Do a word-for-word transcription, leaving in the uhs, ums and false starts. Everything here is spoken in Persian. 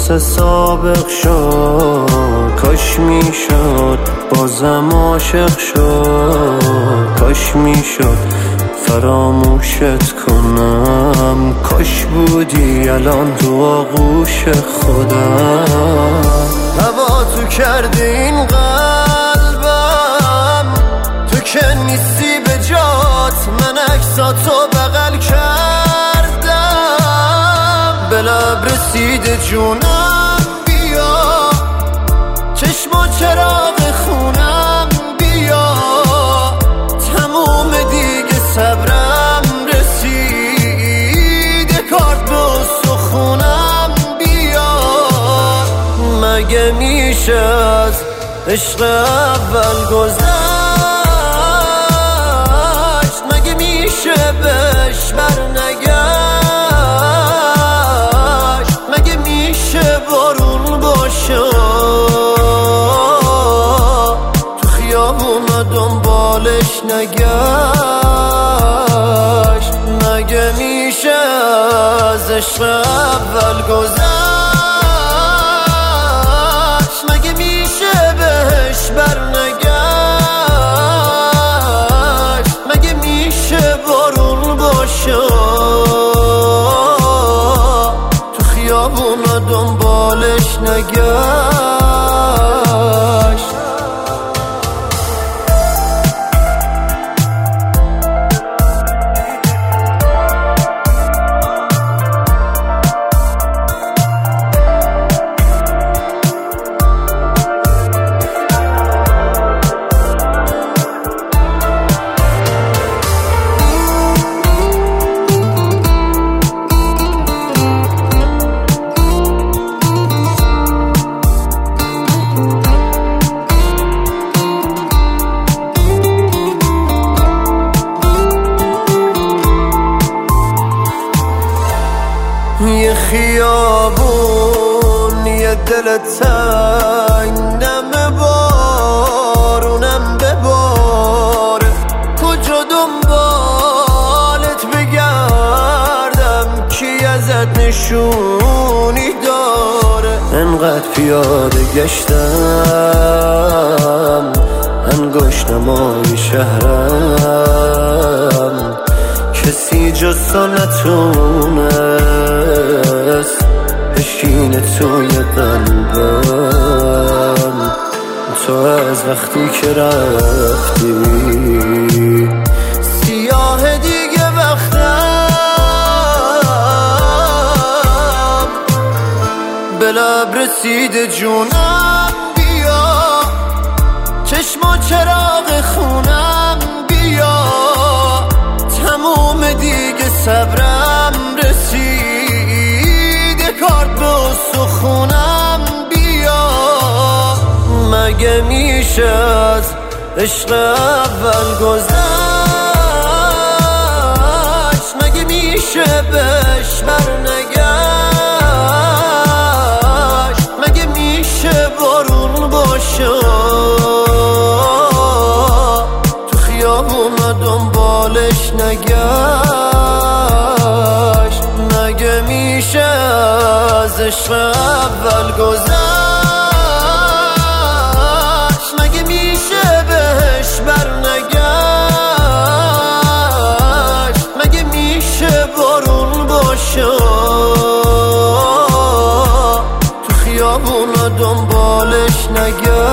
مثل سابق شد، کاش میشد بازم عاشق شد، کاش میشد فراموشت کنم، کاش بودی الان تو آغوش خودم. هوا تو کردی این قلبم، تو که نیستی به جات، من عکساتو بغل کردم، به لب رسیده جونم بیا، چشم و چراغ خونم بیا، تموم دیگه صبرم رسیده، کارت به سخونم بیا. مگه میشه از عشق اول گذشت، مگه میشه بهش برنگشت، مگه میشه بارون باشه تو خیابون دنبالش نگشت، مگه میشه از عشق اول گذشت، مگه میشه بهش برنگشت، مگه میشه بارون باشه تو خیابون دنبالش نگشت. یه خیابون، یه دل تنگ، نم بارونم بباره، کجا دنبالت بگردم، کی ازت نشونی داره. انقدر پیاده گشتم انگشت نمای شهرم، کسی جز تو نتونست بشینه توی قلبم، تو از وقتی که رفتی سیاه دیگه وقتم، به لب رسیده جونم بیا، چشم و چراغ خونم بیا، تموم دیگه صبرم رسیده، کارت به سخونم بیا. مگه میشه از عشق اول گذشت، مگه میشه بهش برنگشت، مگه میشه بارون باشه تو خیابون دنبالش نگشت، مگه میشه از عشق اول گذشت، مگه میشه بهش برنگشت، مگه میشه بارون باشه تو خیابون دنبالش نگشت.